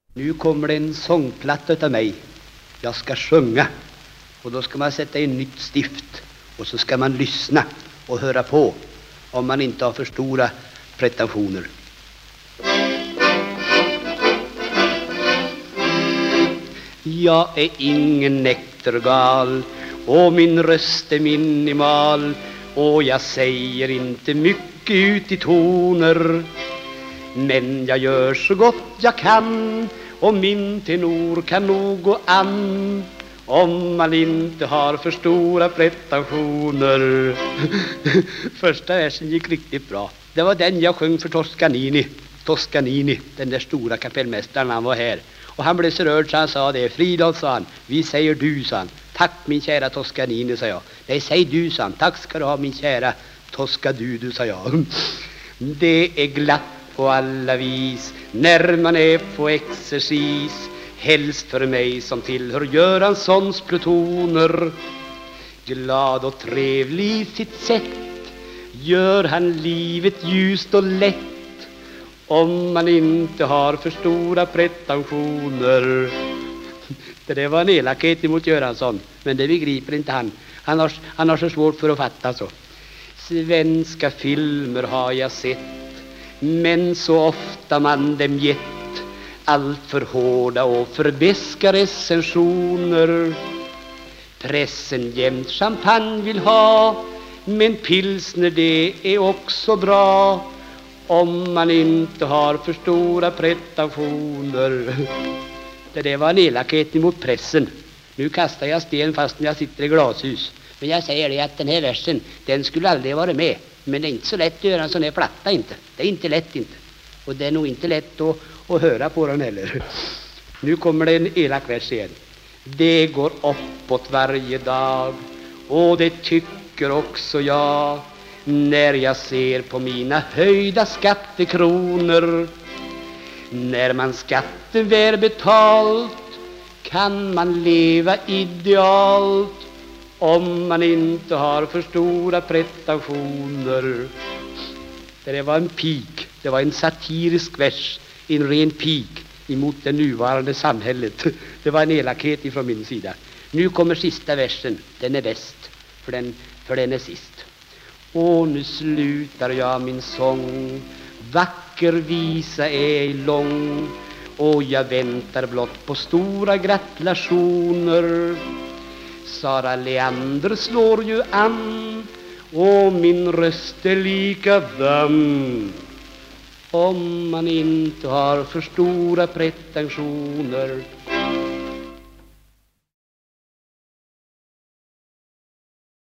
Nu kommer det en sångplatta av mig. Jag ska sjunga. Och då ska man sätta in nytt stift. Och så ska man lyssna och höra på. Om man inte har för stora pretensioner. Jag är ingen näktergal. Och min röst är minimal. Och jag säger inte mycket ut i toner. Men jag gör så gott jag kan. Och min tenor kan nog gå an. Om man inte har för stora pretensioner. Första versen gick riktigt bra. Det var den jag sjöng för Toscanini, den där stora kapellmästaren, han var här. Och han blev så rörd så han sa det. Fridolf, sa han, vi säger du, sa han. Tack min kära Toscanini, sa jag. Nej, säg du, sa han. Tack ska du ha min kära Toscadudu, sa jag. Det är glatt på alla vis när man är på exercis. Helst för mig som tillhör Göranssons plutoner. Glad och trevlig i sitt sätt gör han livet ljust och lätt. Om man inte har för stora pretensioner. Det var en elakhet emot Göransson. Men det begriper inte han. Han har så svårt för att fatta så. Svenska filmer har jag sett, men så ofta man dem gett allt för hårda och för beska recensioner. Pressen jämt champagne vill ha, men pilsner det är också bra. Om man inte har för stora pretensioner. Det var en elakhet mot pressen. Nu kastar jag sten fast jag sitter i glashus. Men jag säger det att den här versen, den skulle aldrig vara med. Men det är inte så lätt att göra en sån här platta inte. Det är inte lätt inte. Och det är nog inte lätt att höra på den heller. Nu kommer det en elak vers igen. Det går uppåt varje dag, och det tycker också jag. När jag ser på mina höjda skattekronor. När man skatten väl betalt kan man leva idealt. Om man inte har för stora pretensioner. Det var en pik. Det var en satirisk vers. En ren pik emot det nuvarande samhället. Det var en elakhet ifrån min sida. Nu kommer sista versen. Den är bäst. För den är sist. Och nu slutar jag min sång. Vacker visa är ej lång. Och jag väntar blott på stora gratulationer. Sara Leander slår ju an. Och min röst är likadan. Om man inte har för stora pretensioner.